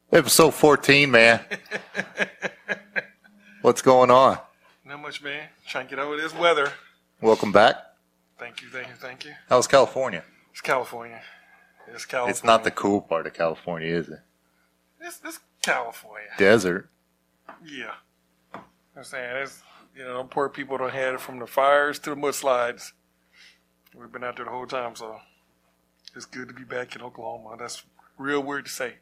Episode 14, man. What's going on? Not much, man. Trying to get over this weather. Welcome back. Thank you. How's California? It's California. It's not the cool part of California, is it? It's California. Desert. Yeah. I'm saying, them poor people don't have it from the fires to the mudslides. We've been out there the whole time, so it's good to be back in Oklahoma. That's real weird to say.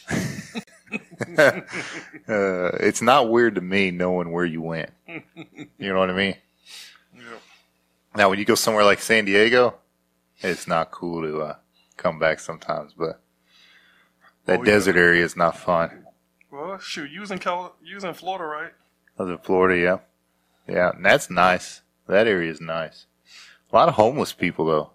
It's not weird to me knowing where you went. You know what I mean? Yep. Now, when you go somewhere like San Diego, it's not cool to come back sometimes, but that desert area is not fun. Well, shoot, you was in Florida, right? I was in Florida, yeah. Yeah, and that's nice. That area is nice. A lot of homeless people, though.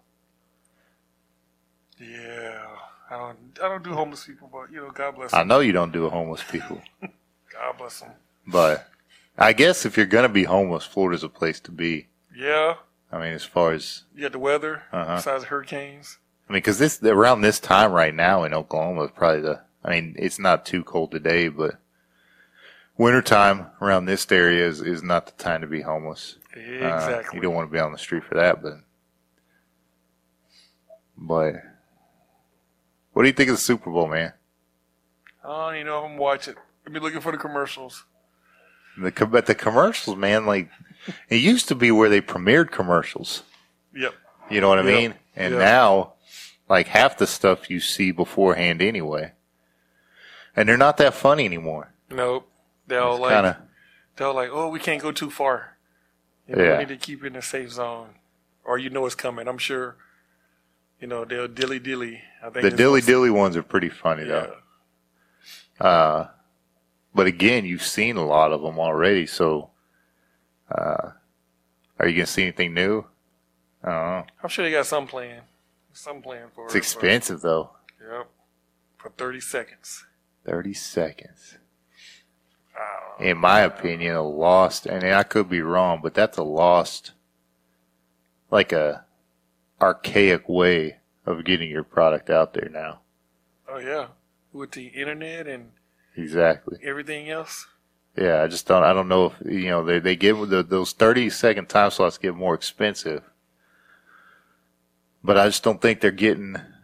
Yeah. I don't do homeless people, but, God bless I them. know you don't do homeless people. God bless them. But I guess if you're going to be homeless, Florida's a place to be. Yeah. I mean, as far as... You got the weather, besides hurricanes. I mean, because around this time right now in Oklahoma is probably it's not too cold today, but wintertime around this area is not the time to be homeless. Exactly. You don't want to be on the street for that, but what do you think of the Super Bowl, man? I'm watching. I've been looking for the commercials. But the commercials, man, like, it used to be where they premiered commercials. Yep. You know what I mean? And now, like, half the stuff you see beforehand anyway. And they're not that funny anymore. Nope. They're like, oh, we can't go too far. We need to keep it in a safe zone. Or it's coming. I'm sure, they'll dilly-dilly. I think the dilly-dilly ones are pretty funny, though. But again, you've seen a lot of them already, so are you going to see anything new? I'm sure they got some plan. For it's expensive, though. Yep. For 30 seconds. 30 seconds. In my opinion, a lost, and I could be wrong, but that's a lost, like a archaic way of getting your product out there now. Oh, yeah. With the internet and exactly everything else. Yeah, I don't know if, they give those 30-second time slots get more expensive. But I just don't think they're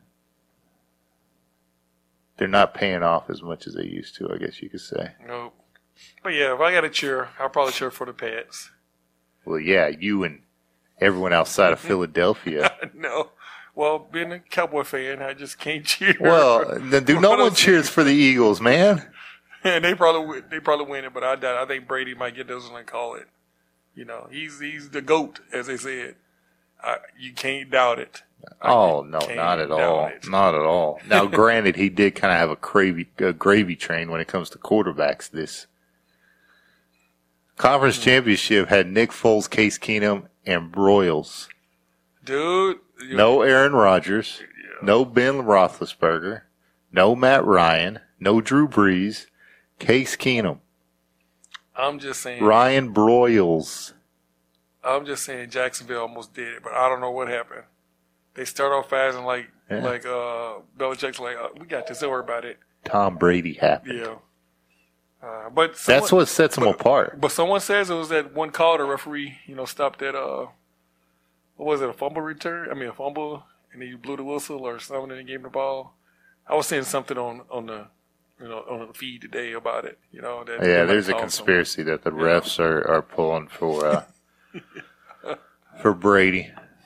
not paying off as much as they used to, I guess you could say. Nope. But yeah, if I got to cheer, I'll probably cheer for the Pats. Well, yeah, you and everyone outside of Philadelphia. No. Well, being a Cowboy fan, I just can't cheer. Well, no one cheers for the Eagles, man. And they probably win it, but I doubt. I think Brady might get those and call it. He's the GOAT, as they said. You can't doubt it. Oh, no, not at all. Not at all. Now, granted, he did kind of have a gravy train when it comes to quarterbacks. This conference championship had Nick Foles, Case Keenum, and Broyles. Dude. No Aaron Rodgers. Yeah. No Ben Roethlisberger. No Matt Ryan. No Drew Brees. Case Keenum. I'm just saying. Ryan Broyles. I'm just saying Jacksonville almost did it, but I don't know what happened. They start off fast and Belichick's like, we got this, don't worry about it. Tom Brady happened. Yeah. That's what sets them apart. But someone says it was that one call the referee, stopped that, what was it, a fumble return? A fumble, and he blew the whistle or something and he gave him the ball. I was saying something on the feed today about it. There's a conspiracy that the refs are pulling for for Brady.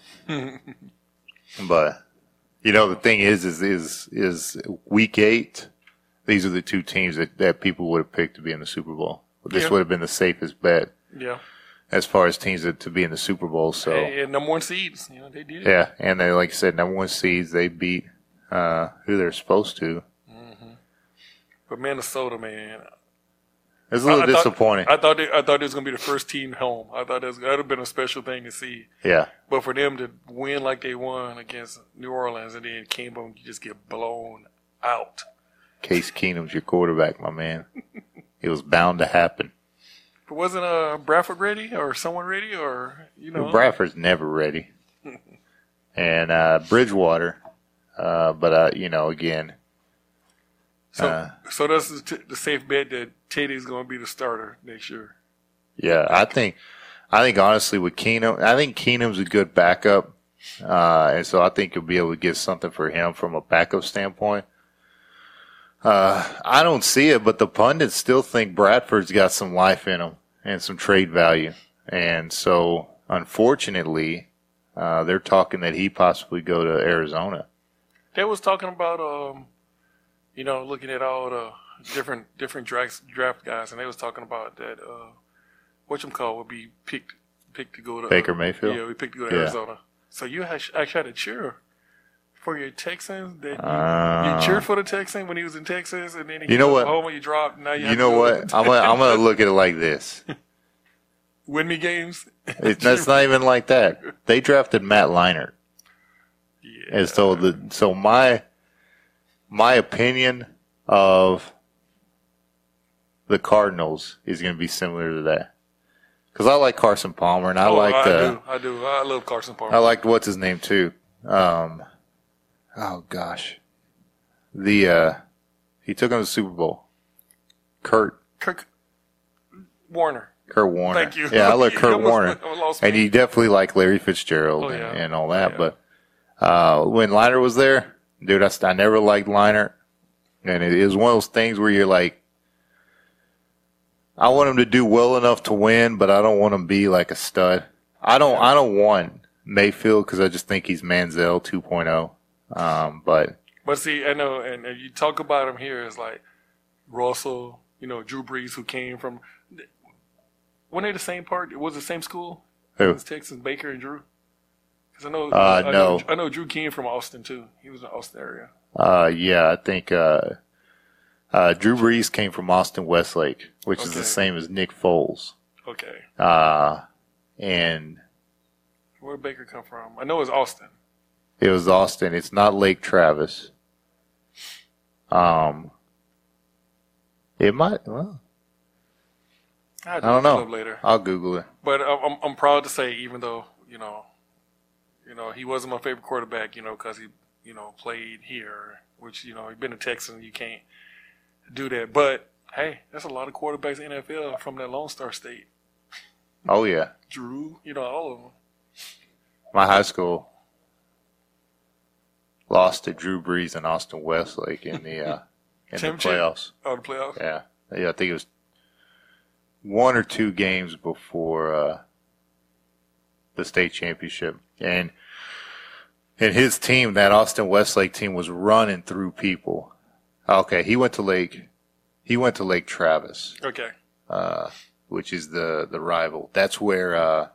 But the thing is week 8. These are the two teams that people would have picked to be in the Super Bowl. This would have been the safest bet. Yeah. As far as teams to be in the Super Bowl, so and number 1 seeds, they did it. Yeah, and they, like I said, number 1 seeds, they beat who they're supposed to. Mm-hmm. But Minnesota, man, it's a little disappointing. I thought it was going to be the first team home. I thought that would have been a special thing to see. Yeah. But for them to win like they won against New Orleans and then came home, you just get blown out. Case Keenum's your quarterback, my man. It was bound to happen. But wasn't Bradford ready or someone ready or Bradford's never ready. And Bridgewater, but again, So that's the safe bet that Teddy's going to be the starter next year. Yeah, I think honestly with Keenum, I think Keenum's a good backup, and so I think you'll be able to get something for him from a backup standpoint. I don't see it, but the pundits still think Bradford's got some life in him and some trade value, and so unfortunately, they're talking that he possibly go to Arizona. They was talking about looking at all the different draft guys, and they was talking about that whatchamacallit would be picked to go to Baker Mayfield. Yeah, we picked to go to Arizona. So you actually had to cheer for your Texans. That you cheered for the Texans when he was in Texas, and then he home when you dropped. Now you know what? I'm gonna look at it like this. Win me games. That's not even like that. They drafted Matt Leinart. Yeah. And so my opinion of the Cardinals is going to be similar to that. Because I like Carson Palmer, and I do. I love Carson Palmer. I liked what's his name too. Oh gosh, he took him to the Super Bowl. Kurt Warner. Kurt Warner. Thank you. Yeah, I like Kurt Warner, and you definitely like Larry Fitzgerald and all that. Yeah. But when Leinart was there, dude, I never liked Leinart, and it was one of those things where you're like, I want him to do well enough to win, but I don't want him to be like a stud. I don't want Mayfield because I just think he's Manziel 2.0. But see, I know, and you talk about him here, it's like Russell, Drew Brees, who came from. Weren't they the same part? Was it the same school? Who? It was Texas, Baker and Drew. Because no. I know Drew came from Austin too. He was in the Austin area. Yeah, I think Drew Brees came from Austin Westlake, which is the same as Nick Foles. Okay. And where did Baker come from? I know it was Austin. It was Austin. It's not Lake Travis. It might. Well, I don't know. Later. I'll Google it. But I'm proud to say, even though he wasn't my favorite quarterback, because he played here, which he's been a Texan, you can't do that. But hey, that's a lot of quarterbacks in the NFL from that Lone Star State. Oh yeah, Drew, all of them. My high school lost to Drew Brees and Austin Westlake in the playoffs. Oh, the playoffs. Yeah. I think it was 1 or 2 games before the state championship, and his team, that Austin Westlake team, was running through people. Okay, he went to Lake Travis. Okay. Which is the rival. That's where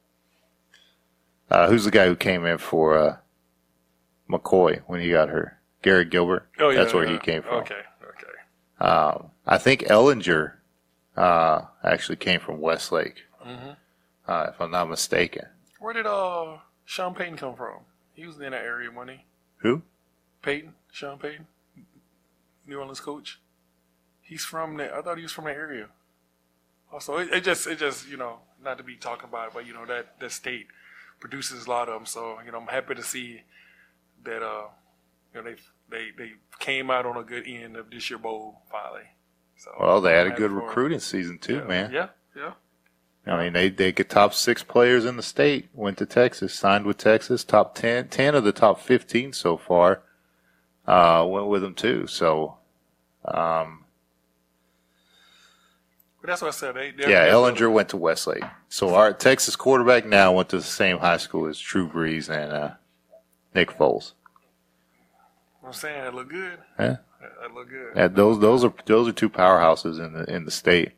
who's the guy who came in for McCoy when he got hurt? Garrett Gilbert. Oh yeah. That's where he came from. Okay. I think Ellinger actually came from Westlake, if I'm not mistaken. Where did Sean Payton come from? He was in that area, wasn't he? Who? Sean Payton, New Orleans coach. He's from there. I thought he was from that area. Also, it just not to be talking about it, but that state produces a lot of them. So I'm happy to see that they came out on a good end of this year bowl finally. So well, they had a good recruiting season too, man. Yeah. I mean, they get top 6 players in the state. Went to Texas, signed with Texas. Top 10 of the top 15 so far went with them too. So, but that's what I said. Ellinger went to Westlake. So our Texas quarterback now went to the same high school as Drew Brees and Nick Foles. I'm saying it look good. Yeah, that look good. Yeah, those are 2 powerhouses in the state.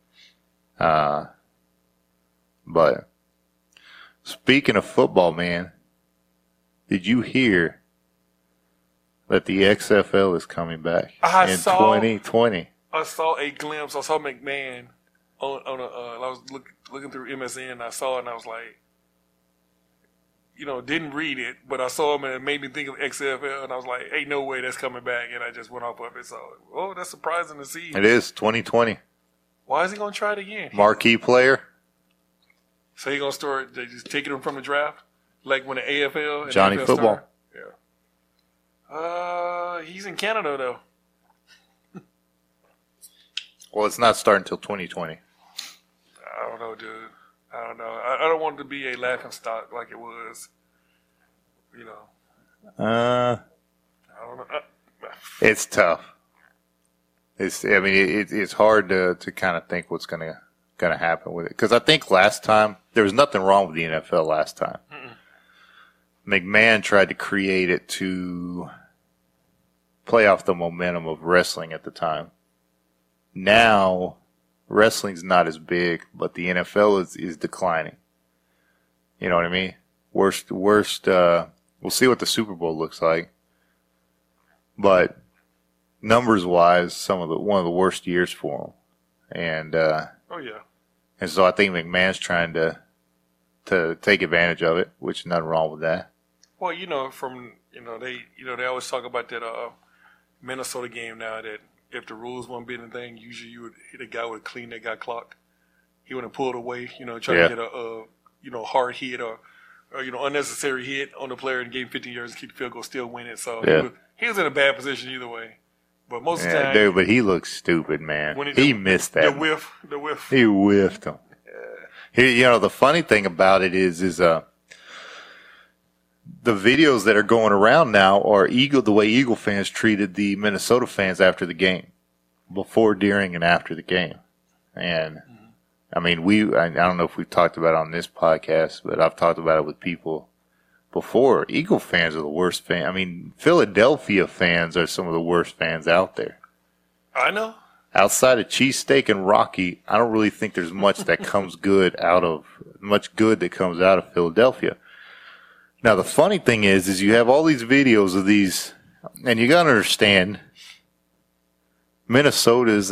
But speaking of football, man, did you hear that the XFL is coming back in 2020? I saw a glimpse. I saw McMahon on I was looking through MSN, and I saw it, and I was like, didn't read it, but I saw him, and it made me think of XFL, and I was like, ain't no way that's coming back, and I just went off of it. So, that's surprising to see. It is 2020. Why is he going to try it again? Marquee player. So he going to start just taking him from the draft? Like when the AFL and Johnny NFL Football. Started? Yeah. He's in Canada, though. Well, it's not starting until 2020. I don't know, dude. I don't know. I don't want it to be a laughing stock like it was. You know. I don't know. It's tough. It's hard to kind of think what's gonna happen with it, because I think last time there was nothing wrong with the NFL last time. McMahon tried to create it to play off the momentum of wrestling at the time. Now, wrestling's not as big, but the NFL is declining. You know what I mean? Worst. We'll see what the Super Bowl looks like, but numbers wise, one of the worst years for them. And oh yeah. And so I think McMahon's trying to take advantage of it, which nothing wrong with that. Well, they always talk about that Minnesota game now, that if the rules won't be anything, usually you would hit a guy with a clean that guy clock. He would have pulled away, try to get a hard hit or unnecessary hit on the player and gave him 15 yards to keep the field goal, still win it. So he was in a bad position either way. But most of the time, dude, but he looks stupid, man. He missed that. The whiff. He whiffed him. The funny thing about it is the videos that are going around now are the way Eagle fans treated the Minnesota fans after the game, before, during, and after the game. And I mean, I don't know if we've talked about it on this podcast, but I've talked about it with people before. Eagle fans are the worst fans. I mean, Philadelphia fans are some of the worst fans out there. I know. Outside of cheesesteak and Rocky, I don't really think there's much that comes good that comes out of Philadelphia. Now, the funny thing is you have all these videos of these, and you got to understand, Minnesota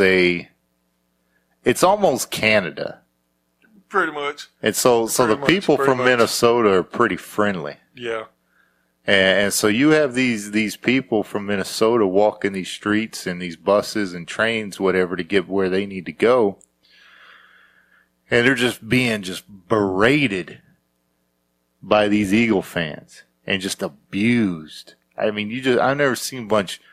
it's almost Canada. Pretty much. And so the people from Minnesota are pretty friendly. Yeah. And so you have these people from Minnesota walking these streets and these buses and trains, whatever, to get where they need to go. And they're just being berated by these Eagle fans and just abused. I mean, I've never seen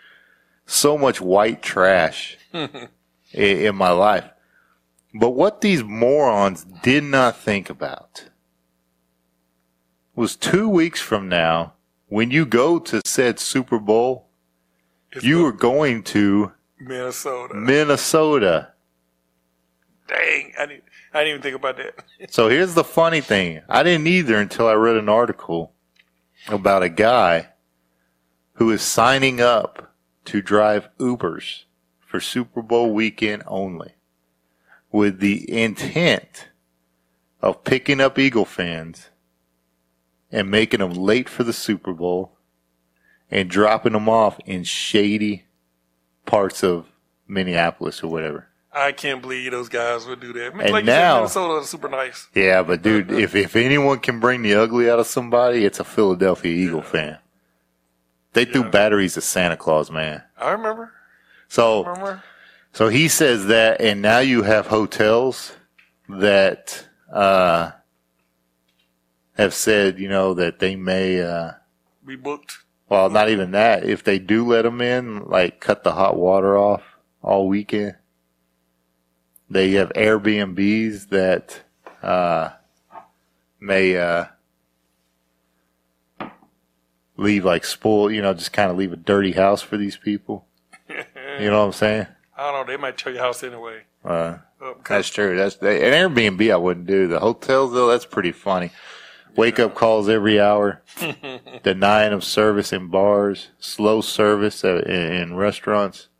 so much white trash in my life. But what these morons did not think about was 2 weeks from now, when you go to said Super Bowl, you are going to Minnesota. Dang, I didn't even think about that. So here's the funny thing. I didn't either until I read an article about a guy who is signing up to drive Ubers for Super Bowl weekend only, with the intent of picking up Eagle fans and making them late for the Super Bowl and dropping them off in shady parts of Minneapolis or whatever. I can't believe those guys would do that. And like now, Minnesota is super nice. Yeah, but dude, if anyone can bring the ugly out of somebody, it's a Philadelphia Eagle fan. They threw batteries at Santa Claus, man. I remember. So he says that, and now you have hotels that have said, that they may be booked. Well, not even that. If they do let them in, like cut the hot water off all weekend. They have Airbnbs that may leave just kind of leave a dirty house for these people. You know what I'm saying? I don't know. They might tell your house anyway. That's true. An Airbnb I wouldn't do. The hotels, though, that's pretty funny. Wake-up calls every hour, denying of service in bars, slow service in restaurants.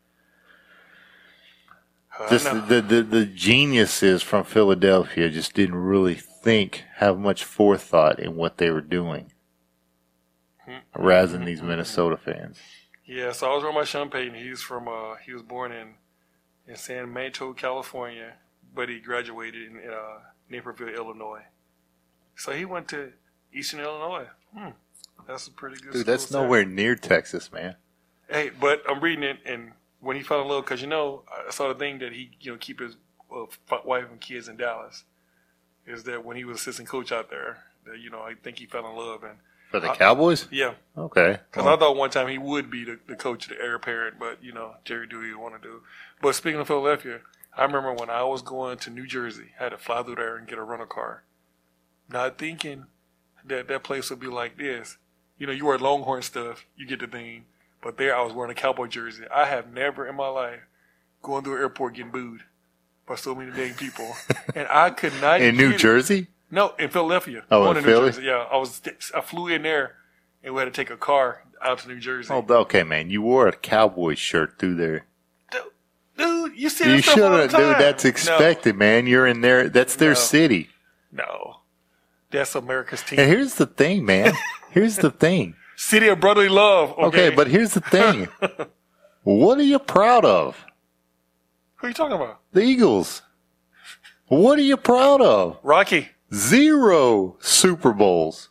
The geniuses from Philadelphia just didn't really have much forethought in what they were doing, rather than these Minnesota fans. Yeah, so I was with my son Peyton. He was born in San Mateo, California, but he graduated in Naperville, Illinois. So he went to Eastern Illinois. That's a pretty good. Dude, that's nowhere near Texas, man. Hey, but I'm reading it, and when he fell in love, because I saw the thing that he keep his wife and kids in Dallas, is that when he was assistant coach out there, that I think he fell in love. And for the Cowboys? Yeah. Okay. Because I thought one time he would be the coach of the heir apparent, but Jerry do what he want to do. But speaking of Philadelphia, I remember when I was going to New Jersey, I had to fly through there and get a rental car. Not thinking that place would be like this. You know, you wear Longhorn stuff, you get the thing. But there I was wearing a Cowboy jersey. I have never in my life going through an airport getting booed by so many dang people. And I could not In New Jersey? No, in Philadelphia. Oh, in Philly? New Jersey. Yeah, I flew in there and we had to take a car out to New Jersey. Oh, okay, man. You wore a Cowboy shirt through there. Dude, you see You that stuff all the shouldn't, time. dude. That's expected, man. You're in there. That's their city. No. That's America's team. And here's the thing, man. Here's the thing. City of brotherly love. Okay, but here's the thing. What are you proud of? Who are you talking about? The Eagles. What are you proud of? Rocky. 0 Super Bowls.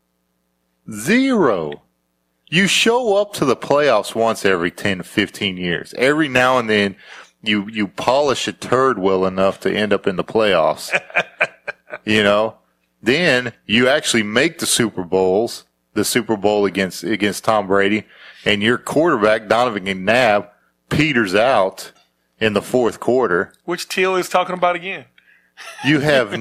0. You show up to the playoffs once every 10 to 15 years. Every now and then, you polish a turd well enough to end up in the playoffs. You know? Then you actually make the Super Bowls, the Super Bowl against Tom Brady, and your quarterback, Donovan McNabb, peters out in the fourth quarter. Which Teal is talking about again? You have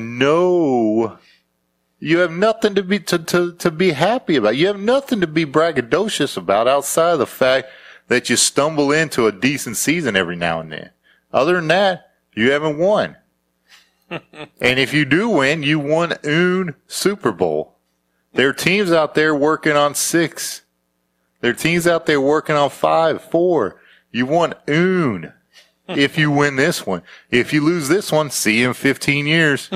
nothing to be happy about. You have nothing to be braggadocious about outside of the fact that you stumble into a decent season every now and then. Other than that, you haven't won. And if you do win, you won un Super Bowl. There are teams out there working on 6. There are teams out there working on 5, 4. You won un. If you win this one. If you lose this one, see you in 15 years.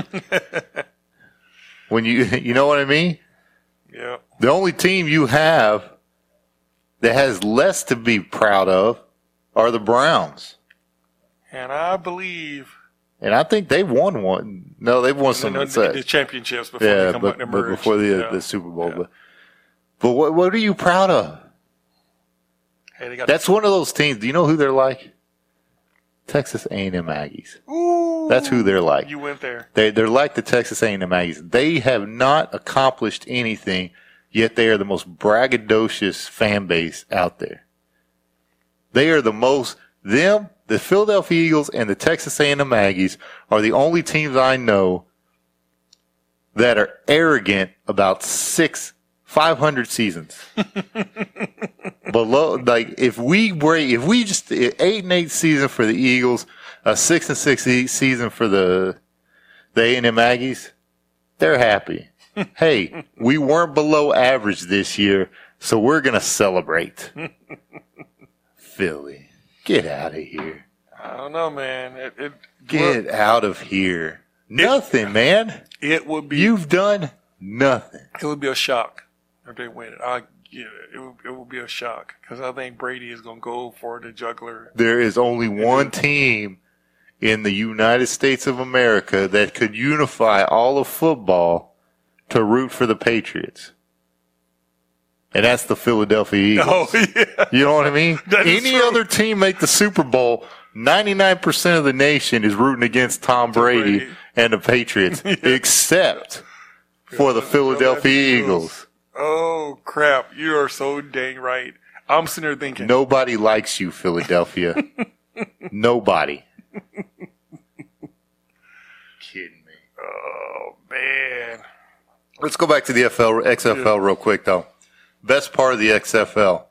When you know what I mean? Yeah. The only team you have that has less to be proud of are the Browns. And I believe. And I think they won one. No, they've won some. The championships before they come out and but merge. before the Super Bowl. Yeah. But what are you proud of? Hey, that's one of those teams. Do you know who they're like? Texas A&M Aggies. Ooh, that's who they're like. You went there. They're like the Texas A&M Aggies. They have not accomplished anything, yet they are the most braggadocious fan base out there. They are the most. The Philadelphia Eagles and the Texas A&M Aggies are the only teams I know that are arrogant about 500 seasons. Below, like if we just 8-8 season for the Eagles, a 6-6 season for the A&M Aggies, they're happy. Hey, we weren't below average this year, so we're gonna celebrate. Philly, get out of here. I don't know, man. Get out of here. Nothing, man. It would be. You've done nothing. It would be a shock if they win it. It would be a shock because I think Brady is going to go for the juggler. There is only one team in the United States of America that could unify all of football to root for the Patriots. And that's the Philadelphia Eagles. Oh, yeah. You know what I mean? Any other team make the Super Bowl, 99% of the nation is rooting against Tom Brady and the Patriots, except for the Philadelphia Eagles. Oh, crap. You are so dang right. I'm sitting there thinking. Nobody likes you, Philadelphia. Nobody. Kidding me. Oh, man. Let's go back to the XFL real quick, though. Best part of the XFL.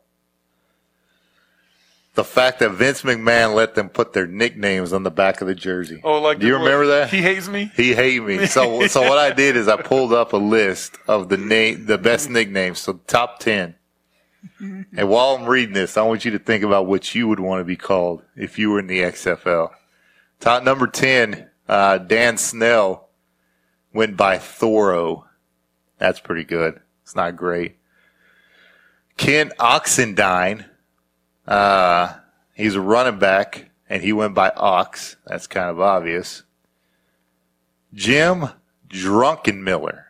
The fact that Vince McMahon let them put their nicknames on the back of the jersey. Oh, like do you remember that? He hates me? He hates me. So what I did is I pulled up a list of the best nicknames, so top 10. And while I'm reading this, I want you to think about what you would want to be called if you were in the XFL. Top number 10, Dan Snell went by Thoro. That's pretty good. It's not great. Ken Oxendine. He's a running back, and he went by Ox. That's kind of obvious. Jim Drunkenmiller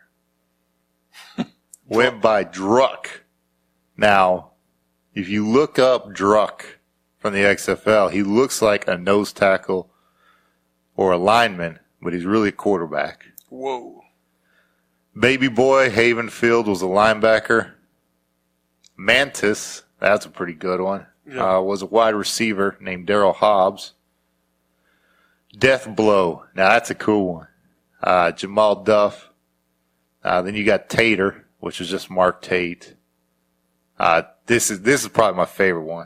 went by Druck. Now, if you look up Druck from the XFL, he looks like a nose tackle or a lineman, but he's really a quarterback. Whoa. Baby Boy Havenfield was a linebacker. Mantis, that's a pretty good one. Yeah. Was a wide receiver named Daryl Hobbs. Death Blow. Now, that's a cool one. Jamal Duff. Then you got Tater, which is just Mark Tate. This is probably my favorite one.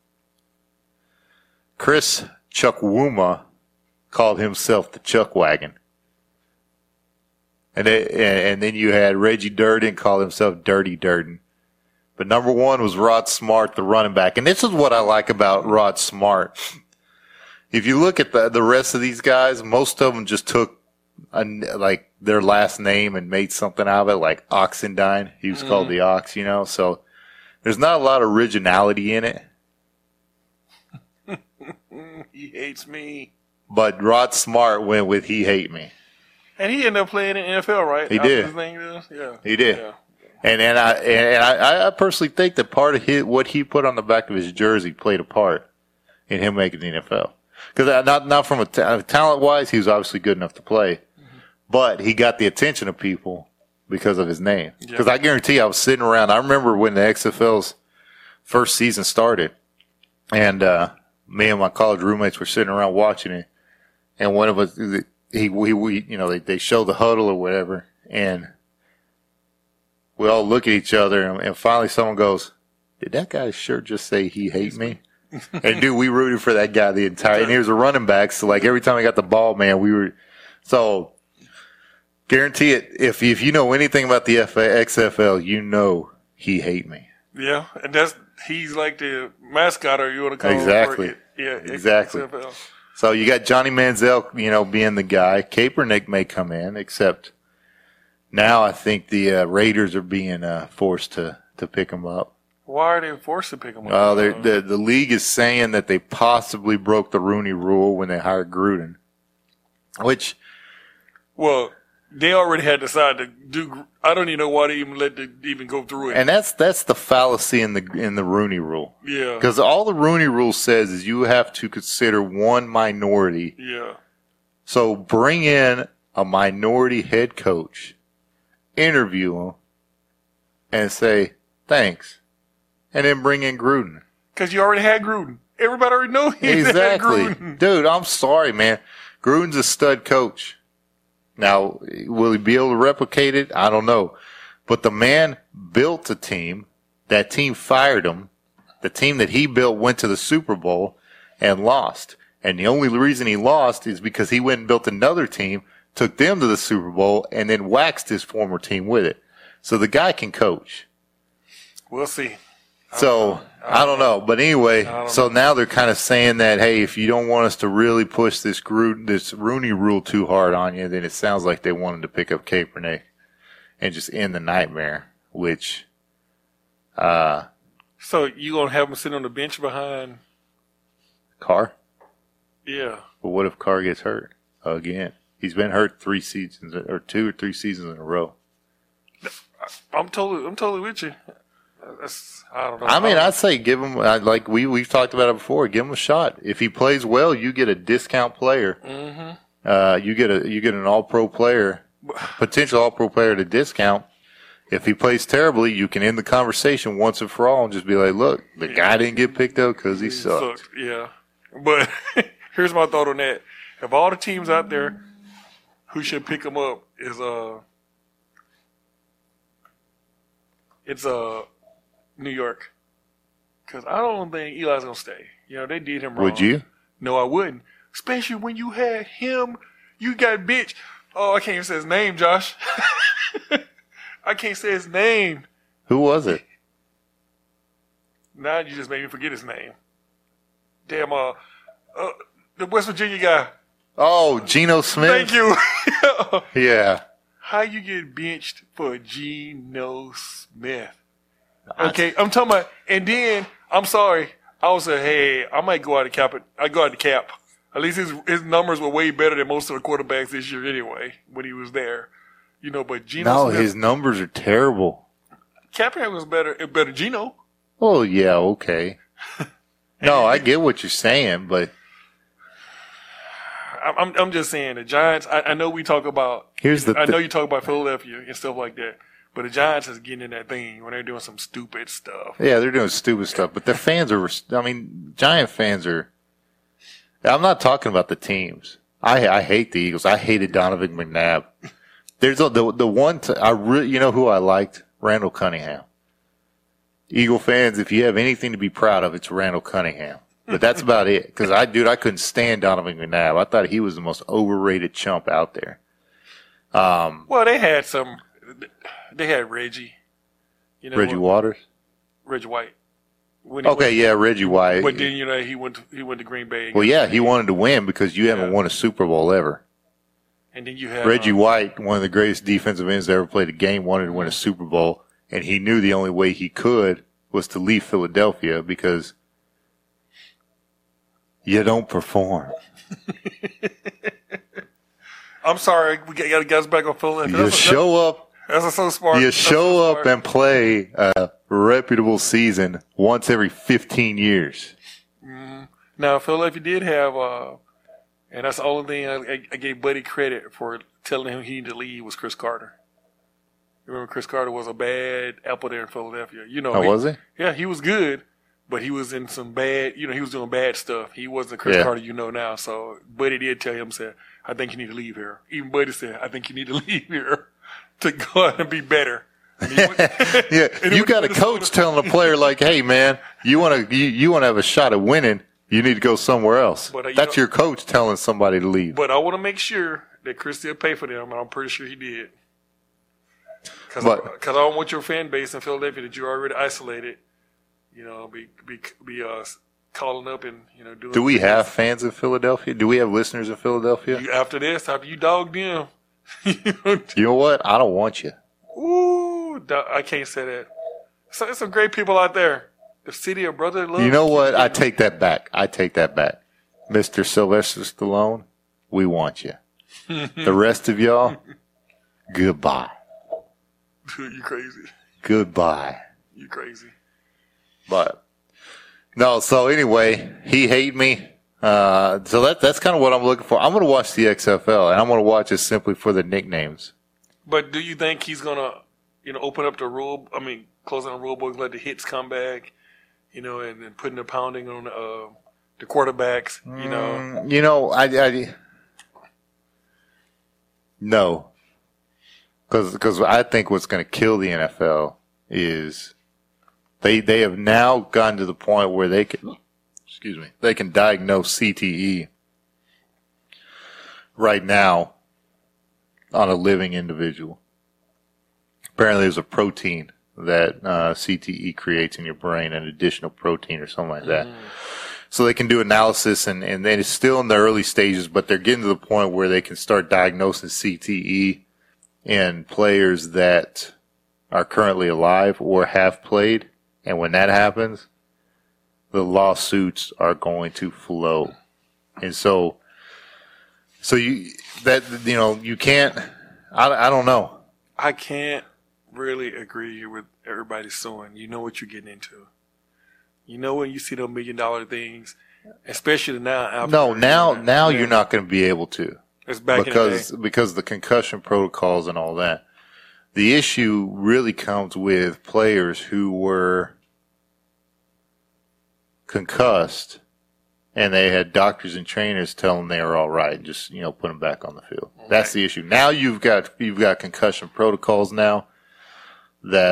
Chris Chukwuma called himself the Chuck Wagon. And then you had Reggie Durden call himself Dirty Durden. But number one was Rod Smart, the running back. And this is what I like about Rod Smart. If you look at the rest of these guys, most of them just took like their last name and made something out of it, like Oxendine. He was called the Ox, you know. So there's not a lot of originality in it. He hates me. But Rod Smart went with He Hate Me. And he ended up playing in the NFL, right? He did. His name is? Yeah. He did. Yeah. And I personally think that part of what he put on the back of his jersey played a part in him making the NFL. Because not from a talent wise, he was obviously good enough to play, but he got the attention of people because of his name. Because I guarantee you, I was sitting around. I remember when the XFL's first season started, and me and my college roommates were sitting around watching it, and one of us, they show the huddle or whatever, and we all look at each other, and finally someone goes, "Did that guy's shirt just say he hate me?" And dude, we rooted for that guy the entire. And he was a running back, so like every time he got the ball, man, we were. So guarantee it. If you know anything about the XFL, you know He Hate Me. Yeah, and he's like the mascot, or you want to call exactly. Him. Yeah, exactly. XFL. So you got Johnny Manziel, being the guy. Kaepernick may come in, except now I think the Raiders are being forced to pick him up. Why are they forced to pick him up? Well, the league is saying that they possibly broke the Rooney Rule when they hired Gruden, which. Well, they already had decided to do. I don't even know why they even let it even go through it. And that's the fallacy in the Rooney Rule. Yeah. Because all the Rooney Rule says is you have to consider one minority. Yeah. So bring in a minority head coach, interview him, and say thanks. And then bring in Gruden. Because you already had Gruden. Everybody already knows he exactly. had Gruden. Dude, I'm sorry, man. Gruden's a stud coach. Now, will he be able to replicate it? I don't know. But the man built a team. That team fired him. The team that he built went to the Super Bowl and lost. And the only reason he lost is because he went and built another team, took them to the Super Bowl, and then waxed his former team with it. So the guy can coach. We'll see. So, I don't know. But anyway, now they're kind of saying that, hey, if you don't want us to really push this Rooney Rule too hard on you, then it sounds like they wanted to pick up Kaepernick and just end the nightmare, which... So you going to have him sit on the bench behind... Carr? Yeah. But what if Carr gets hurt again? He's been hurt 2 or 3 seasons in a row. I'm totally with you. I don't know. I mean, I'd say give him, like we've talked about it before, give him a shot. If he plays well, you get a discount player. Mm-hmm. You get an all-pro player, potential all-pro player at a discount. If he plays terribly, you can end the conversation once and for all and just be like, look, the guy didn't get picked up because he sucked. Yeah. But here's my thought on that. Of all the teams out there who should pick him up is it's New York. Because I don't think Eli's going to stay. They did him wrong. Would you? No, I wouldn't. Especially when you had him. You got bitch. Oh, I can't even say his name, Josh. I can't say his name. Who was it? Now you just made me forget his name. Damn, the West Virginia guy. Oh, Geno Smith? Thank you. Yeah. How you get benched for Geno Smith? Okay, I'm talking about, and then, I'm sorry, I was like, hey, I might go out of cap. I go out of cap. At least his numbers were way better than most of the quarterbacks this year anyway, when he was there. But Geno Smith. His numbers are terrible. Kaepernick was better Geno. Oh, yeah, okay. No, I get what you're saying, but I'm just saying the Giants. I know we talk about. I know you talk about Philadelphia and stuff like that, but the Giants is getting in that thing when they're doing some stupid stuff. Yeah, they're doing stupid stuff, but their fans are. I mean, Giant fans are. I'm not talking about the teams. I hate the Eagles. I hated Donovan McNabb. There's the one you know who I liked? Randall Cunningham. Eagle fans, if you have anything to be proud of, it's Randall Cunningham. But that's about it. Because I couldn't stand Donovan McNabb. I thought he was the most overrated chump out there. Well, they had Reggie. You know, Reggie Waters? Reggie White. Reggie White. But then, you know, he went to Green Bay. Well, yeah, he wanted to win because you haven't won a Super Bowl ever. And then you had Reggie White, one of the greatest defensive ends that ever played a game, wanted to win a Super Bowl, and he knew the only way he could was to leave Philadelphia because you don't perform. I'm sorry, we got guys back on Philadelphia. You show up. That's so smart. You show up and play a reputable season once every 15 years. Mm-hmm. Now, Philadelphia did have, and that's the only thing I gave Buddy credit for telling him he needed to leave was Chris Carter. Remember, Chris Carter was a bad apple there in Philadelphia. You know, was he? Yeah, he was good, but he was in some bad. You know, he was doing bad stuff. He wasn't the Chris Carter you know now. So Buddy did tell him, said, "I think you need to leave here." Even Buddy said, "I think you need to leave here to go out and be better." You got a coach telling a player like, "Hey, man, you want to have a shot at winning. You need to go somewhere else." But, that's your coach telling somebody to leave. But I want to make sure that Chris did pay for them, and I'm pretty sure he did. Because I don't want your fan base in Philadelphia that you're already isolated, you know, be calling up and, you know, doing. Do we have fans in Philadelphia? Do we have listeners in Philadelphia? After you dog them. You know what? I don't want you. Ooh, I can't say that. So there's some great people out there. The city of brotherly love. You know what? I take that back. Mr. Sylvester Stallone, we want you. The rest of y'all, goodbye. You crazy. Goodbye. You crazy. But, no, so anyway, he hate me. So that's kind of what I'm looking for. I'm going to watch the XFL, and I'm going to watch it simply for the nicknames. But do you think he's going to, you know, open up the rule, closing the rule books, let the hits come back, you know, and putting the pounding on the quarterbacks, you know? You know, no. Because I think what's going to kill the NFL is they have now gotten to the point where they can diagnose CTE right now on a living individual. Apparently there's a protein that CTE creates in your brain, an additional protein or something like that. So they can do analysis, and then it's still in the early stages, but they're getting to the point where they can start diagnosing CTE in players that are currently alive or have played. And when that happens, the lawsuits are going to flow. And so you can't, I don't know. I can't really agree with everybody suing. You know what you're getting into. You know when you see those $1 million things, especially now. Now you're not going to be able to. It's back because in the day. Because the concussion protocols and all that. The issue really comes with players who were concussed and they had doctors and trainers tell them they were all right and just, you know, put them back on the field. Right. That's the issue. Now you've got concussion protocols now that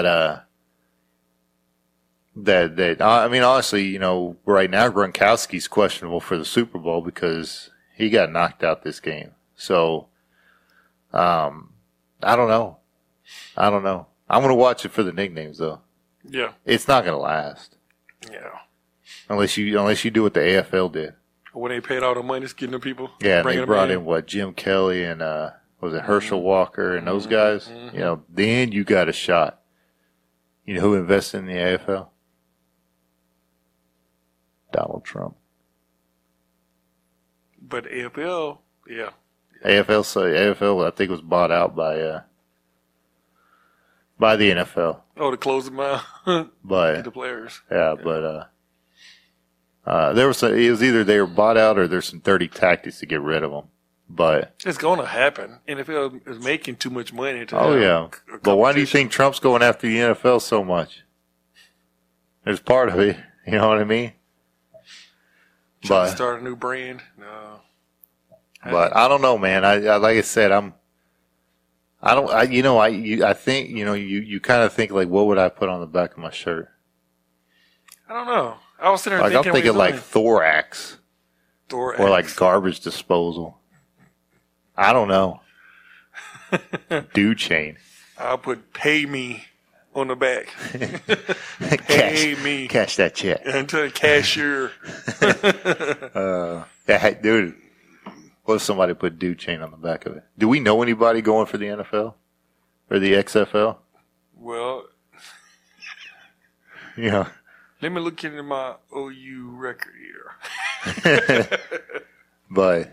honestly, you know, right now Gronkowski's questionable for the Super Bowl because he got knocked out this game. So, I don't know. I'm going to watch it for the nicknames though. Yeah. It's not going to last. Yeah. Unless you do what the AFL did. When they paid all the money, getting the people. Yeah, and they brought in Jim Kelly and was it Herschel Walker and those guys? Mm-hmm. You know, then you got a shot. You know who invested in the AFL? Donald Trump. But AFL, yeah. AFL, I think was bought out by the NFL. Oh, to close them out. But the players. Yeah, but it was either they were bought out or there's some dirty tactics to get rid of them. But it's going to happen. NFL is making too much money. But why do you think Trump's going after the NFL so much? There's part of it. You know what I mean? Trying to start a new brand. No. But I don't know, man. I like I said, I think, you kind of think like, what would I put on the back of my shirt? I don't know. I was sitting there Like, I'm thinking like thorax. Thorax. Or like garbage disposal. I don't know. Dude chain. I'll put pay me on the back. Pay me. Cash that check. Into the cashier. Dude, what if somebody put dude chain on the back of it? Do we know anybody going for the NFL? Or the XFL? Well, Yeah. let me look into my OU record here. But,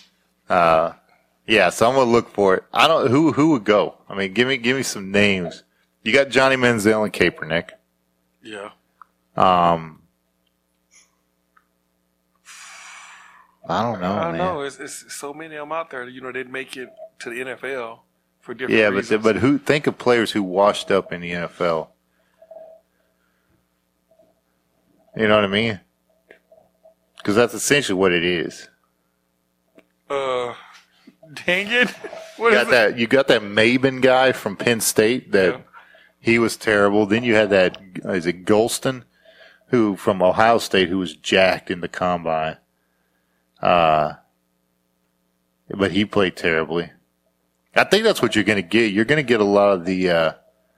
yeah, so I'm gonna look for it. I don't who would go. I mean, give me some names. You got Johnny Manziel and Kaepernick. Yeah. I don't know. I don't man. know. It's so many of them out there. They'd make it to the NFL for different reasons. Yeah, but who? Think of players who washed up in the NFL. You know what I mean? Because that's essentially what it is. Dang it! What is it? You got that Maben guy from Penn State that he was terrible. Then you had that is it Golston, who from Ohio State, who was jacked in the combine. But he played terribly. I think that's what you're going to get. You're going to get a lot of the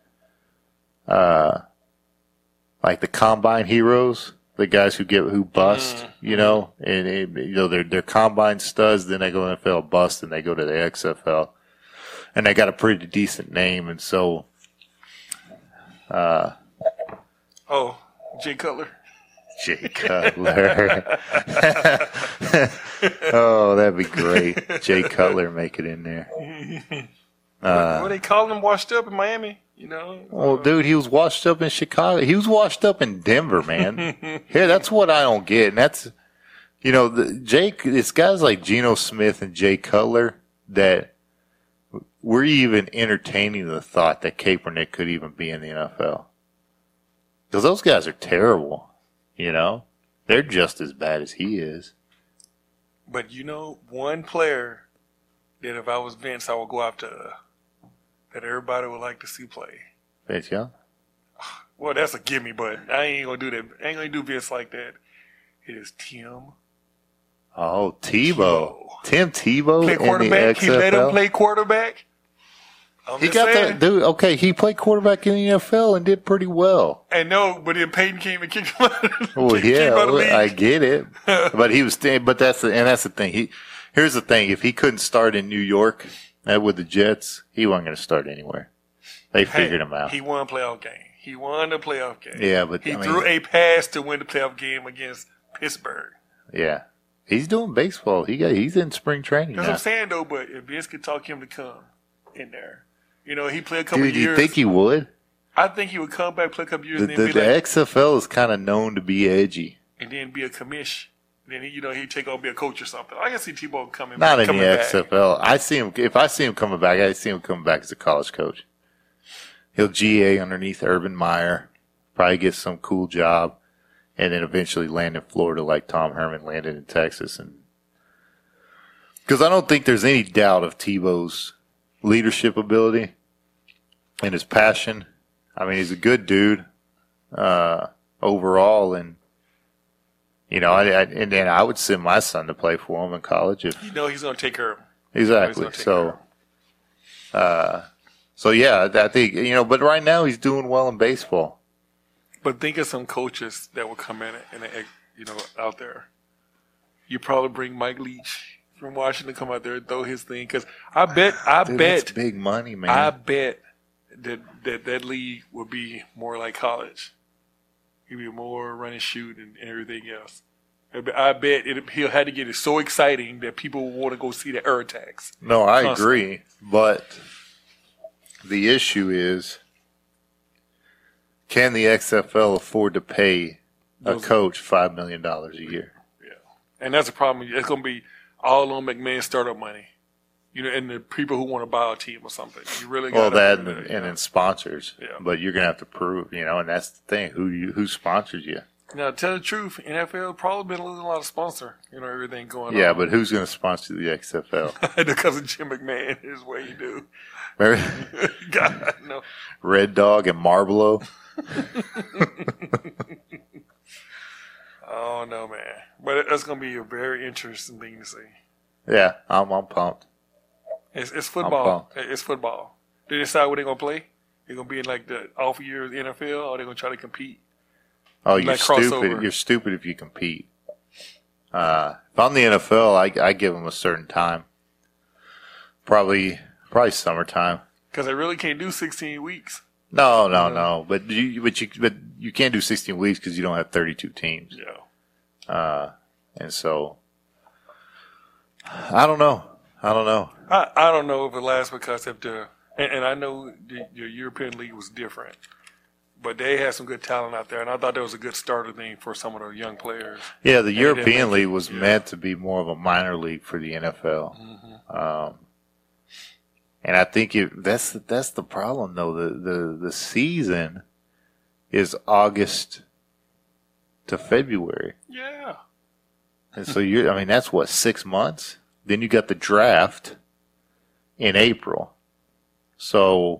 like the combine heroes, the guys who bust, and they're combine studs. Then they go to the NFL, bust, and they go to the XFL, and they got a pretty decent name, and so. Jay Cutler. Jay Cutler. Oh, that'd be great. Jay Cutler make it in there. What they call him washed up in Miami, Well, dude, he was washed up in Chicago. He was washed up in Denver, man. Yeah, that's what I don't get. And that's, it's guys like Geno Smith and Jay Cutler that we're even entertaining the thought that Kaepernick could even be in the NFL. Because those guys are terrible, They're just as bad as he is. But one player that if I was Vince, I would go after that everybody would like to see play. Vince Young? Well, that's a gimme, but I ain't gonna do that. I ain't gonna do Vince like that. It is Tim. Oh, Tebow. Tim Tebow play quarterback. He let him play quarterback. He got that dude. Okay, he played quarterback in the NFL and did pretty well. I know, but then Peyton came and kicked him out. Well, I get it, but he was. But that's the thing. Here's the thing: if he couldn't start in New York with the Jets, he wasn't going to start anywhere. They figured him out. He won a playoff game. He won the playoff game. Yeah, but he threw a pass to win the playoff game against Pittsburgh. Yeah, he's doing baseball. He's in spring training. That's what I'm saying, though. But if Vince could talk him to come in there. He played a couple years. Do you think he would? I think he would come back, play a couple years, and then the XFL is kind of known to be edgy. And then be a commish. Then he'd take over, be a coach or something. I can see Tebow coming back. Not in the XFL. I see him. If I see him coming back, I see him coming back as a college coach. He'll GA underneath Urban Meyer, probably get some cool job, and then eventually land in Florida like Tom Herman landed in Texas. And because I don't think there's any doubt of Tebow's leadership ability and his passion. I mean, he's a good dude overall, and and then I would send my son to play for him in college if he's going to take care of him. Exactly. So yeah, I think but right now he's doing well in baseball. But think of some coaches that will come in and out there. You probably bring Mike Leach from Washington, come out there and throw his thing. Because I bet that's big money, man. I bet that league will be more like college. It'll be more run and shoot and everything else. I bet he'll have to get it so exciting that people will want to go see the air attacks. No, I agree. But the issue is, can the XFL afford to pay a coach $5 million a year? Yeah. And that's a problem. It's going to be all on McMahon's startup money. And the people who want to buy a team or something. You really got that and then sponsors. Yeah. But you're going to have to prove, and that's the thing. Who sponsors you? Now, to tell the truth, NFL probably been losing a lot of sponsor. Everything going on. Yeah, but who's going to sponsor the XFL? Because of Jim McMahon, is what you do. Remember? God, no. Red Dog and Marlboro. Oh no, man! But that's going to be a very interesting thing to see. Yeah, I'm pumped. It's football. It's football. They decide what they're going to play. They're going to be in like the off year of the NFL, or they're going to try to compete. Oh, you're stupid. You're stupid if you compete. If I'm the NFL, I give them a certain time. Probably summertime. Because they really can't do 16 weeks. No. But you can't do 16 weeks because you don't have 32 teams. Yeah. And so I don't know. I don't know if it lasts because of and I know the European League was different, but they had some good talent out there, and I thought that was a good starter thing for some of those young players. Yeah, the European League was meant to be more of a minor league for the NFL. Mm-hmm. And I think that's the problem, though. The season is August to February. Yeah. And so that's what, 6 months? Then you got the draft in April. So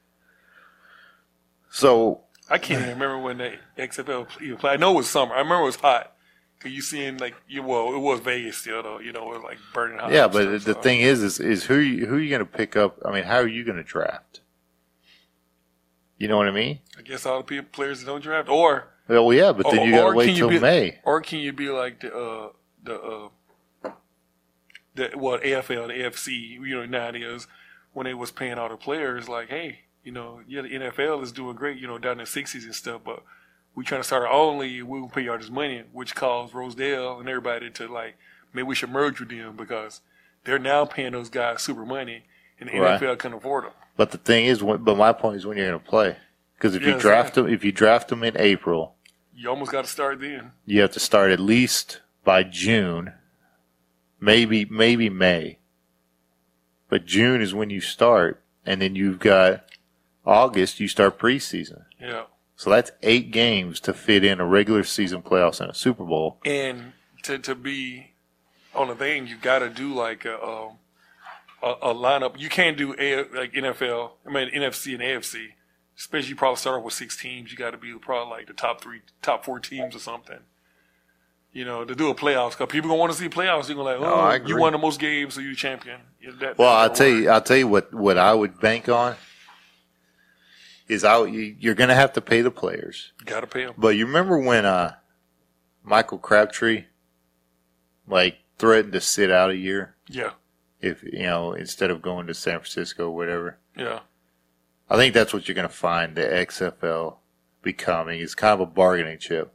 I can't even remember when the XFL even played. I know it was summer. I remember it was hot. Cause you seeing it was Vegas still though. It was like burning hot. Yeah, but the thing is who are you going to pick up? I mean, how are you going to draft? You know what I mean? I guess all the players that don't draft, or well, yeah, but then you got to wait till May. Or can you be like the AFL, the AFC? Nowadays when they was paying all the players, like, hey, the NFL is doing great, down in the 60s and stuff, but we trying to start our own league. We will pay you all this money, which caused Rosedale and everybody to like, maybe we should merge with them because they're now paying those guys super money, and the NFL can afford them. But the thing is, but my point is when you're going to play, because if you draft them in April, you almost got to start then. You have to start at least by June, maybe May. But June is when you start, and then you've got August. You start preseason. Yeah. So that's 8 games to fit in a regular season playoffs and a Super Bowl. And to be on the thing, you got to do like a lineup. You can't do like NFL. NFC and AFC. Especially you probably start off with 6 teams. You got to be probably like the top 4 teams or something. To do a playoffs, because people gonna want to see playoffs. You're gonna like, you won the most games, so you're champion. I'll tell you what I would bank on. Is you're going to have to pay the players. Got to pay them. But you remember when Michael Crabtree threatened to sit out a year? Yeah. If instead of going to San Francisco or whatever. Yeah. I think that's what you're going to find the XFL becoming. It's kind of a bargaining chip.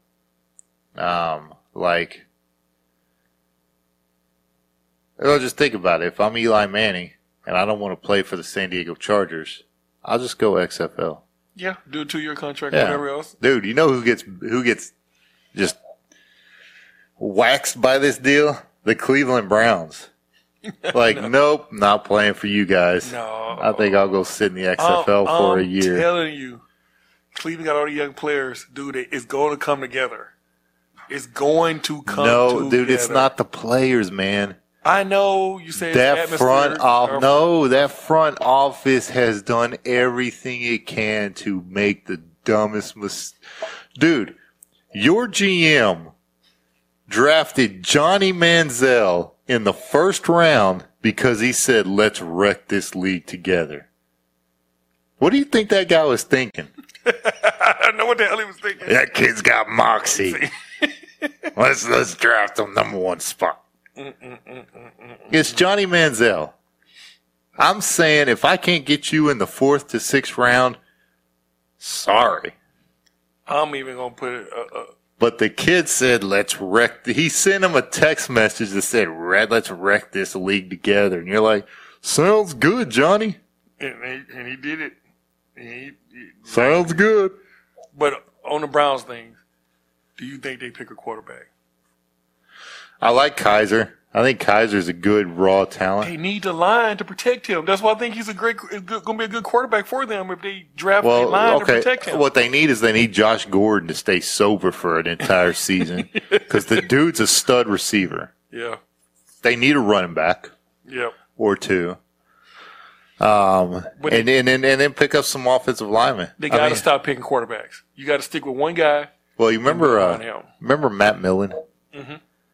Just think about it. If I'm Eli Manning and I don't want to play for the San Diego Chargers, I'll just go XFL. Yeah, do a 2-year contract, whatever else. Dude, you know who gets just waxed by this deal? The Cleveland Browns. Nope, not playing for you guys. No. I think I'll go sit in the XFL for a year. I'm telling you, Cleveland got all the young players. Dude, it's going to come together. It's going to come together. No, dude, it's not the players, man. I know you say that front office has done everything it can to make the dumbest mistake. Dude, your GM drafted Johnny Manziel in the first round because he said, "Let's wreck this league together." What do you think that guy was thinking? I don't know what the hell he was thinking. That kid's got moxie. Let's draft him number 1 spot. It's Johnny Manziel. I'm saying if I can't get you in the 4th to 6th round, sorry. I'm even going to put it. But the kid said, let's wreck. He sent him a text message that said, let's wreck this league together. And you're like, sounds good, Johnny. And he did it. Sounds good. But on the Browns thing, do you think they pick a quarterback? I like Kaiser. I think Kaiser's a good raw talent. They need the line to protect him. That's why I think he's going to be a good quarterback for them if they draft a line to protect him. What they need is Josh Gordon to stay sober for an entire season because the dude's a stud receiver. Yeah. They need a running back. Yep. Or two. And then pick up some offensive linemen. They got to stop picking quarterbacks. You got to stick with one guy. Well, you remember Matt Millen? Mm-hmm.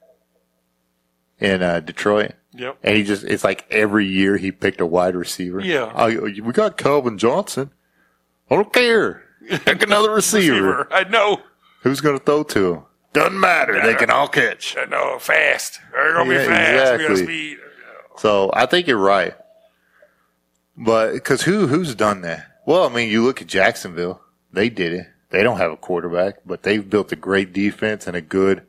In Detroit. Yep. And it's like every year he picked a wide receiver. Yeah. We got Calvin Johnson. I don't care. Pick another receiver. I know. Who's going to throw to him? Doesn't matter. They can all catch. I know. Fast. They're going to be fast. Exactly. We got speed. So I think you're right. But because who's done that? Well, I mean, you look at Jacksonville. They did it. They don't have a quarterback, but they've built a great defense and a good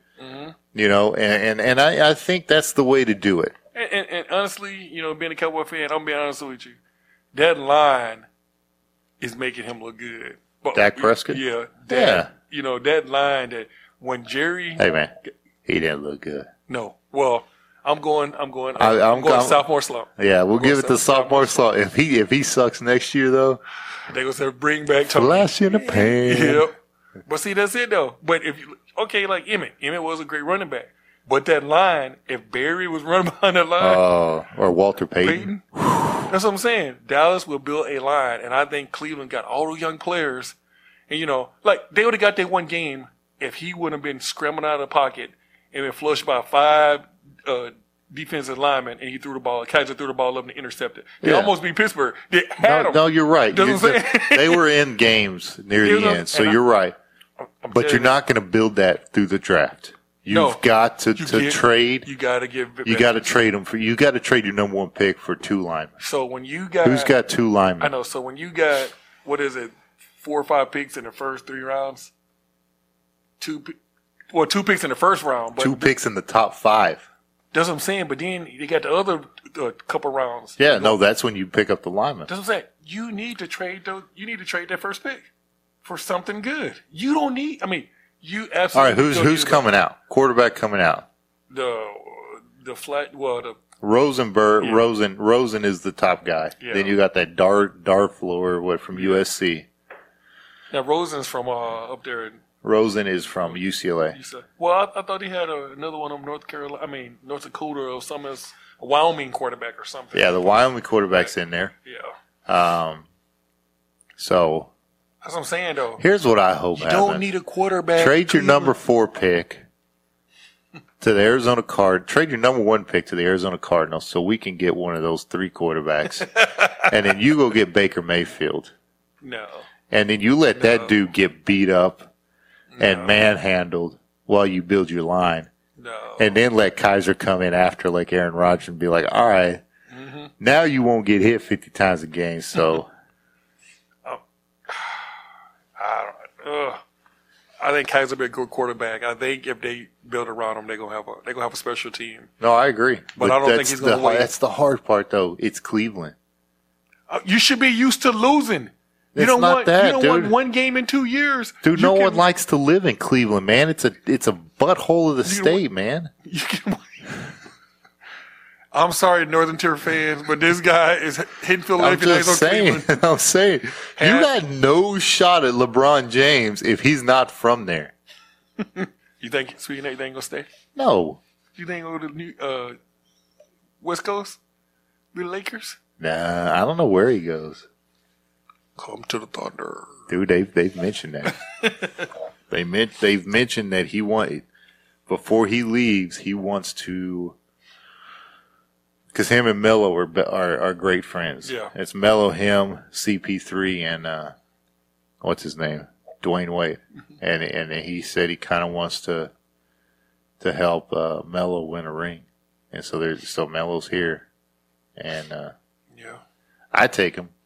and I think that's the way to do it. And honestly, being a Cowboy fan, I'm going to be honest with you. That line is making him look good. But, Dak Prescott? Yeah. That line that when Jerry. Hey, man. He didn't look good. No. Well, I'm going sophomore slump. Yeah, we'll give it the sophomore slump. If he sucks next year, though. They're going to say bring back Tony. Flash in the pan. Yep. But see, that's it, though. But like Emmett was a great running back. But that line, if Barry was running behind that line. Or Walter Payton. That's what I'm saying. Dallas will build a line, and I think Cleveland got all those young players. And, they would have got that one game if he wouldn't have been scrambling out of the pocket and been flushed by 5 defensive linemen, and Kaiser threw the ball up and intercepted. They almost beat Pittsburgh. They had them. No, you're right. They were in games near the end, so you're right. But you're not going to build that through the draft. You've got to trade. You got to give. You got to trade them you got to trade your number one pick for 2 linemen. So when you got who's got 2 linemen? I know. So when you got 4 or 5 picks in the first 3 rounds, 2 picks in the first round, but 2 picks in the top 5. That's what I'm saying. But then you got the other couple rounds. Yeah, no, that's when you pick up the lineman. That's what I'm saying. You need to trade that first pick for something good. You don't need. I mean, you absolutely. All right, who's coming out? Quarterback coming out. The flat. Well, the Rosenberg. Yeah. Rosen is the top guy. Yeah. Then you got that Darfloor from USC. Now Rosen's from up there. Rosen is from UCLA. Well, I thought he had another one of North Dakota or some as a Wyoming quarterback or something. Yeah, the Wyoming quarterback's in there. Yeah. So. That's what I'm saying, though. Here's what I hope happens. You don't need a quarterback. Trade your number 4 pick to the Arizona Cardinals. Trade your number 1 pick to the Arizona Cardinals so we can get one of those 3 quarterbacks. And then you go get Baker Mayfield. No. And then you let that dude get beat up and manhandled while you build your line. No. And then let Kaiser come in after like Aaron Rodgers and be like, all right, now you won't get hit 50 times a game, so. I think Kaiser be a good quarterback. I think if they build around him, they're gonna have a special team. No, I agree. But I don't think he's gonna win. That's the hard part, though. It's Cleveland. You should be used to losing. You don't want one game in 2 years. Dude, no one likes to live in Cleveland, man. It's a butthole of the state, man. I'm sorry, Northern Tier fans, but this guy is hitting Philadelphia. I'm saying. You got no shot at LeBron James if he's not from there. You think Sweet Nate ain't gonna stay? No. You think he'll go to the West Coast? The Lakers? Nah, I don't know where he goes. Come to the Thunder. Dude, they've mentioned that. They've mentioned that before he leaves, he wants to. Because him and Melo are great friends. Yeah. It's Melo, him, CP3, and what's his name? Dwayne Wade. And he said he kind of wants to help Melo win a ring. And so Melo's here. And I take him.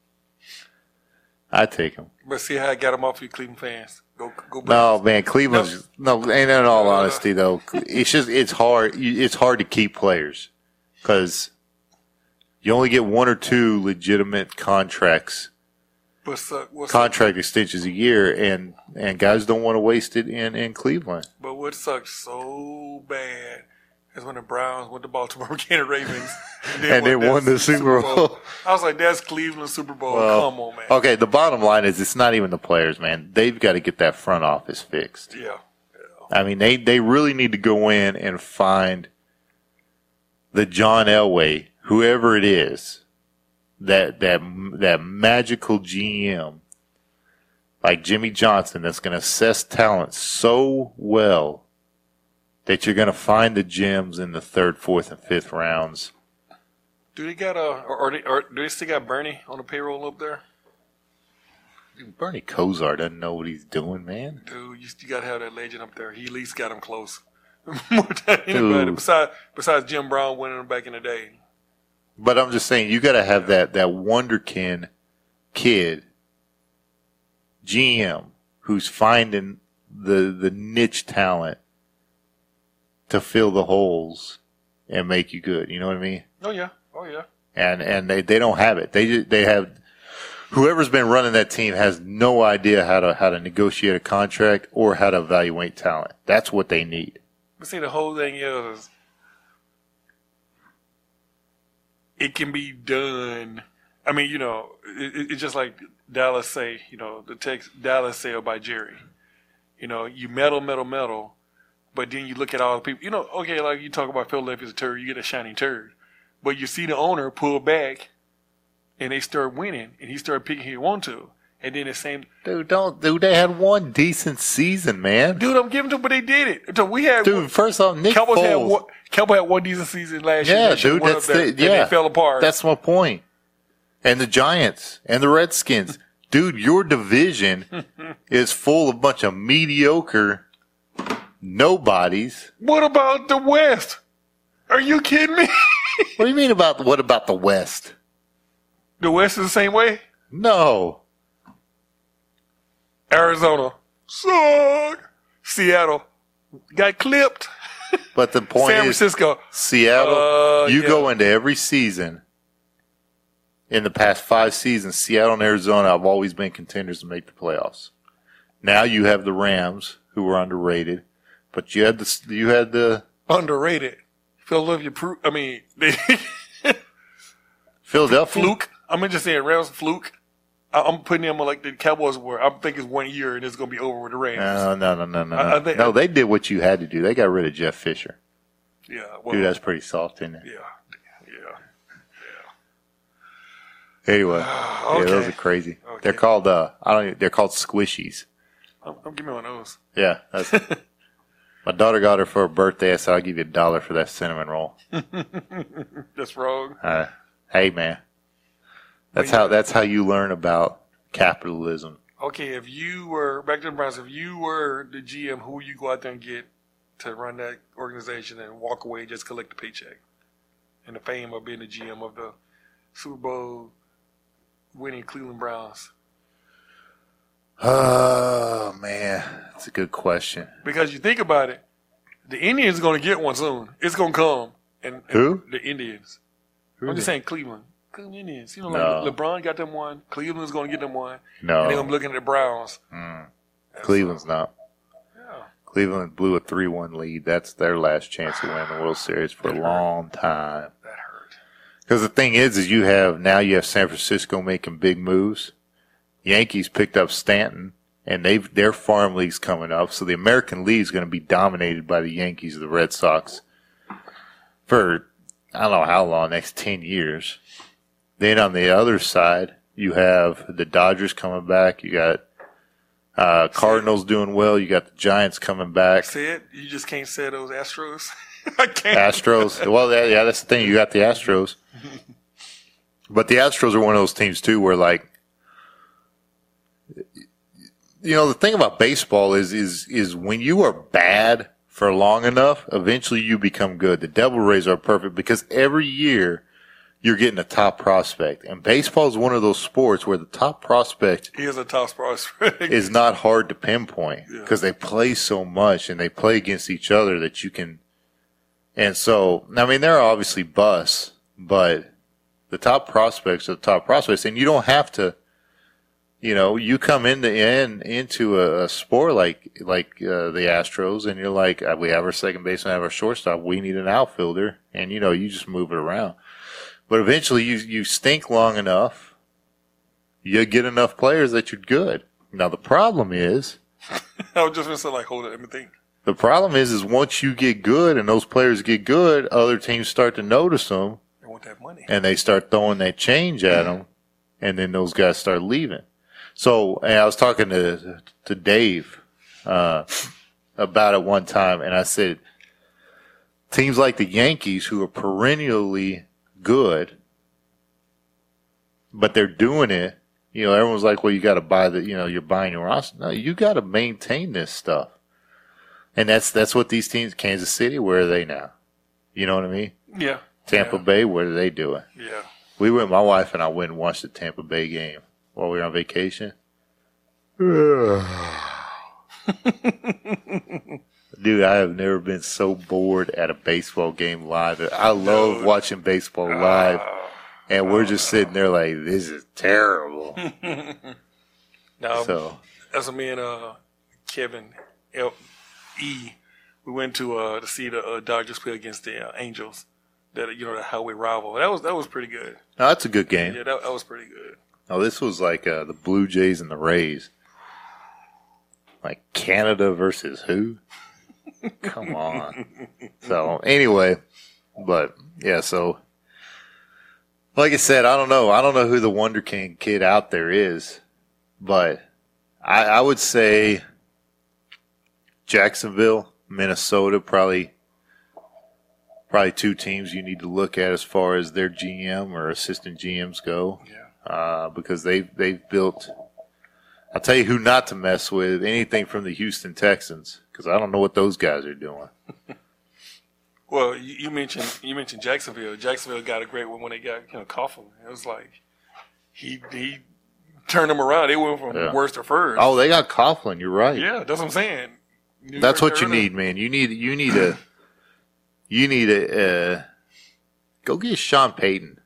But see how I got him off you Cleveland fans. Go back. No, man, Cleveland's and in all honesty though, it's hard to keep players because you only get 1 or 2 legitimate contract extensions a year, and guys don't want to waste it in Cleveland. But what sucks so bad is when the Browns went to Baltimore, became the Ravens, and they won the Super Bowl. I was like, that's Cleveland Super Bowl. Well, come on, man. Okay, the bottom line is it's not even the players, man. They've got to get that front office fixed. Yeah. I mean, they really need to go in and find the John Elway, whoever it is, that magical GM like Jimmy Johnson that's going to assess talent so well that you're going to find the gems in the third, fourth, and fifth rounds. Do they got or do they still got Bernie on the payroll up there? Bernie Kosar doesn't know what he's doing, man. Dude, you got to have that legend up there. He at least got him close. More than anybody. Besides Jim Brown winning them back in the day. But I'm just saying, you got to have that wonderkin kid GM who's finding the niche talent to fill the holes and make you good. You know what I mean? Oh yeah. And they don't have it. They have whoever's been running that team has no idea how to negotiate a contract or how to evaluate talent. That's what they need. But see, the whole thing is it can be done. I mean, you know, it's just like Dallas say, you know, the text Dallas sale by Jerry. You know, you meddle, but then you look at all the people. You know, okay, like you talk about Philadelphia's a turd, you get a shining turd. But you see the owner pull back, and they start winning, and he started picking who he want to. And then the same dude, they had one decent season, man. Dude, I'm giving to them, but they did it. So we had first off, Nick Foles. Cowboys had one decent season last year. Yeah, dude, that's they fell apart. That's my point. And the Giants and the Redskins, dude, your division is full of a bunch of mediocre nobodies. What about the West? Are you kidding me? What do you mean what about the West? The West is the same way? No. Arizona suck. Seattle got clipped. But the point San Francisco. Seattle, go into every season. In the past 5 seasons, Seattle and Arizona have always been contenders to make the playoffs. Now you have the Rams, who were underrated, but you had the underrated. Philadelphia. Philadelphia fluke. I'm just saying Rams fluke. I'm putting them like the Cowboys were. I'm thinking it's 1 year and it's going to be over with the Rams. No. No, they did what you had to do. They got rid of Jeff Fisher. Yeah. Well, dude, that's pretty soft, isn't it? Yeah. Anyway, okay. Those are crazy. Okay. They're called they're called squishies. I'm giving one of those. Yeah, that's my daughter got her for her birthday. I said I'll give you $1 for that cinnamon roll. That's wrong. Hey man, that's how you learn about capitalism. Okay, if you were back to the Browns, if you were the GM, who would you go out there and get to run that organization and walk away and just collect the paycheck and the fame of being the GM of the Super Bowl winning Cleveland Browns? Oh man, that's a good question. Because you think about it, the Indians are going to get one soon. It's going to come. And who? The Indians. I'm just saying Cleveland. Cleveland Indians. You know, like LeBron got them one. Cleveland's going to get them one. No. And they're going to be looking at the Browns. Cleveland's not. Yeah. Cleveland blew a 3-1 lead. That's their last chance to win the World Series for a long time. That hurt. Because the thing is you have San Francisco making big moves. Yankees picked up Stanton, and their farm league's coming up. So the American League is going to be dominated by the Yankees or the Red Sox for I don't know how long, next 10 years. Then on the other side, you have the Dodgers coming back. You got Cardinals doing well. You got the Giants coming back. Say it. You just can't say those Astros. I can't. Astros. Well, yeah, that's the thing. You got the Astros. But the Astros are one of those teams, too, where, like, you know, the thing about baseball is when you are bad for long enough, eventually you become good. The Devil Rays are perfect because every year you're getting a top prospect. And baseball is one of those sports where the top prospect he is a top prospect. is not hard to pinpoint because they play so much and they play against each other that you can. And so, I mean, there are obviously busts, but the top prospects are the top prospects, and you don't have to You know, you come into a sport like the Astros, and you're like, we have our second baseman, we have our shortstop, we need an outfielder, and you know, you just move it around. But eventually, you stink long enough, you get enough players that you're good. Now the problem is, I was just gonna say, like, hold it, let me think. The problem is once you get good and those players get good, other teams start to notice them. They want that money, and they start throwing that change at them, and then those guys start leaving. So, and I was talking to Dave about it one time, and I said, teams like the Yankees, who are perennially good, but they're doing it, you know, everyone's like, well, you got to buy you're buying your roster. No, you got to maintain this stuff. And that's what these teams, Kansas City, where are they now? You know what I mean? Yeah. Tampa Bay, what are they doing? Yeah. My wife and I went and watched the Tampa Bay game while we were on vacation. Dude, I have never been so bored at a baseball game live. I love watching baseball live, and we're just sitting there like, this is terrible. So that's what me and Kevin L.E. we went to see the Dodgers play against the Angels. That, you know, the highway rival. That was pretty good. No, that's a good game. Yeah, that was pretty good. Oh, this was like the Blue Jays and the Rays. Like Canada versus who? Come on. So anyway, but yeah, so like I said, I don't know who the Wonder King kid out there is, but I would say Jacksonville, Minnesota, probably two teams you need to look at as far as their GM or assistant GMs go. Yeah. Because they've built. I'll tell you who not to mess with. Anything from the Houston Texans, because I don't know what those guys are doing. Well, you mentioned Jacksonville. Jacksonville got a great one when they got Coughlin. It was like he turned them around. They went from worst to first. Oh, they got Coughlin. You're right. Yeah, that's what I'm saying. That's what you need, man. You need a go get Sean Payton.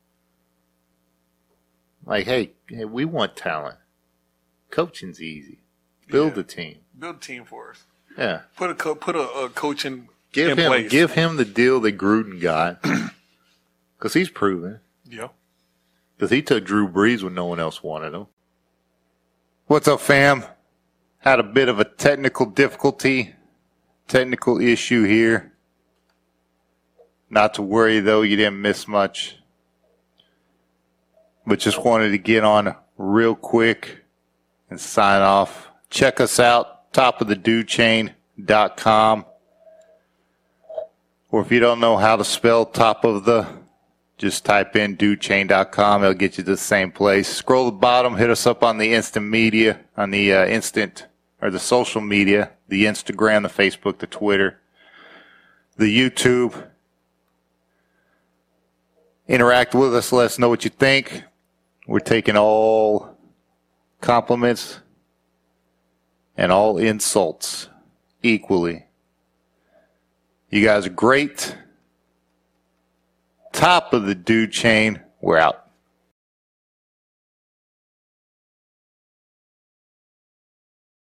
Like, hey, we want talent. Coaching's easy. Build a team. Build a team for us. Yeah. Put a coach in place. Give him the deal that Gruden got, because he's proven. Yeah. Because he took Drew Brees when no one else wanted him. What's up, fam? Had a bit of a technical issue here. Not to worry, though, you didn't miss much. But just wanted to get on real quick and sign off. Check us out, topofthedudechain.com. Or if you don't know how to spell just type in dudechain.com. It'll get you to the same place. Scroll to the bottom, hit us up on the instant media, on the the social media, the Instagram, the Facebook, the Twitter, the YouTube. Interact with us. Let us know what you think. We're taking all compliments and all insults equally. You guys are great. Top of the Dude Chain. We're out.